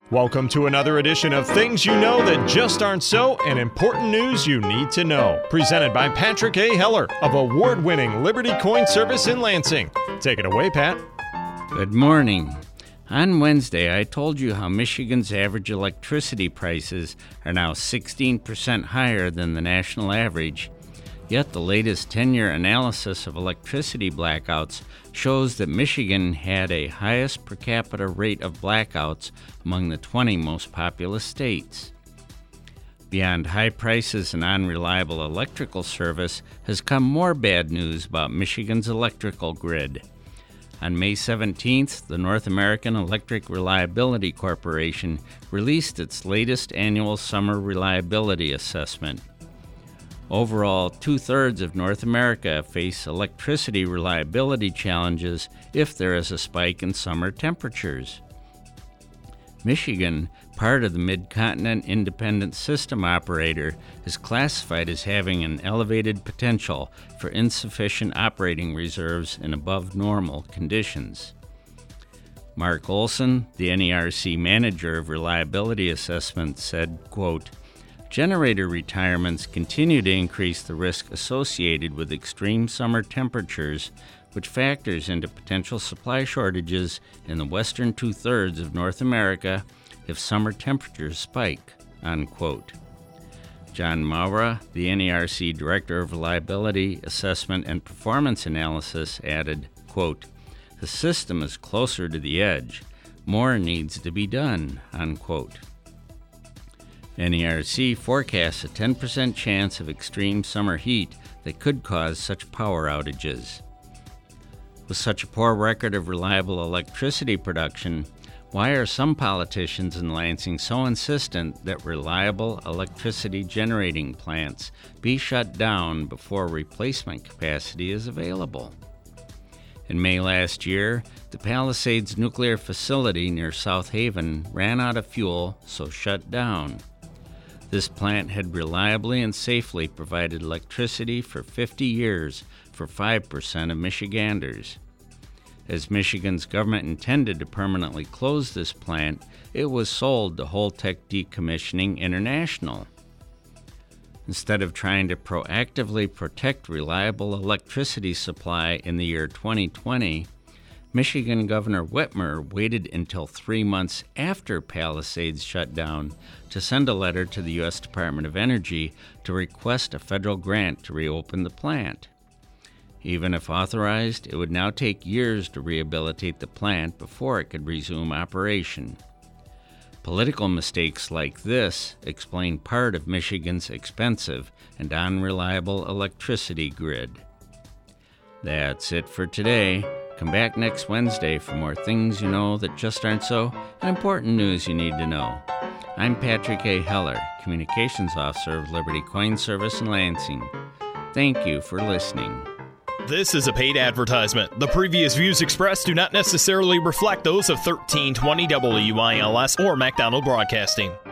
Welcome to another edition of Things You Know That Just Aren't So and Important News You Need to Know. Presented by Patrick A. Heller of award-winning Liberty Coin Service in Lansing. Take it away, Pat. Good morning. On Wednesday, I told you how Michigan's average electricity prices are now 16% higher than the national average. Yet the latest 10-year analysis of electricity blackouts shows that Michigan had a highest per capita rate of blackouts among the 20 most populous states. Beyond high prices and unreliable electrical service has come more bad news about Michigan's electrical grid. On May 17th, the North American Electric Reliability Corporation released its latest annual summer reliability assessment. Overall, 2/3 of North America face electricity reliability challenges if there is a spike in summer temperatures. Michigan, part of the Mid-Continent Independent System Operator, is classified as having an elevated potential for insufficient operating reserves in above-normal conditions. Mark Olson, the NERC Manager of Reliability Assessment, said, quote, "Generator retirements continue to increase the risk associated with extreme summer temperatures, which factors into potential supply shortages in the western 2/3 of North America if summer temperatures spike," unquote. John Maura, the NERC Director of Reliability Assessment and Performance Analysis, added, quote, "The system is closer to the edge. More needs to be done," unquote. NERC forecasts a 10% chance of extreme summer heat that could cause such power outages. With such a poor record of reliable electricity production, why are some politicians in Lansing so insistent that reliable electricity generating plants be shut down before replacement capacity is available? In May last year, the Palisades nuclear facility near South Haven ran out of fuel, so shut down. This plant had reliably and safely provided electricity for 50 years for 5% of Michiganders. As Michigan's government intended to permanently close this plant, it was sold to Holtec Decommissioning International. Instead of trying to proactively protect reliable electricity supply in the year 2020, Michigan Governor Whitmer waited until 3 months after Palisades shut down to send a letter to the U.S. Department of Energy to request a federal grant to reopen the plant. Even if authorized, it would now take years to rehabilitate the plant before it could resume operation. Political mistakes like this explain part of Michigan's expensive and unreliable electricity grid. That's it for today. Come back next Wednesday for more things you know that just aren't so and important news you need to know. I'm Patrick A. Heller, Communications Officer of Liberty Coin Service in Lansing. Thank you for listening. This is a paid advertisement. The previous views expressed do not necessarily reflect those of 1320 WILS or MacDonald Broadcasting.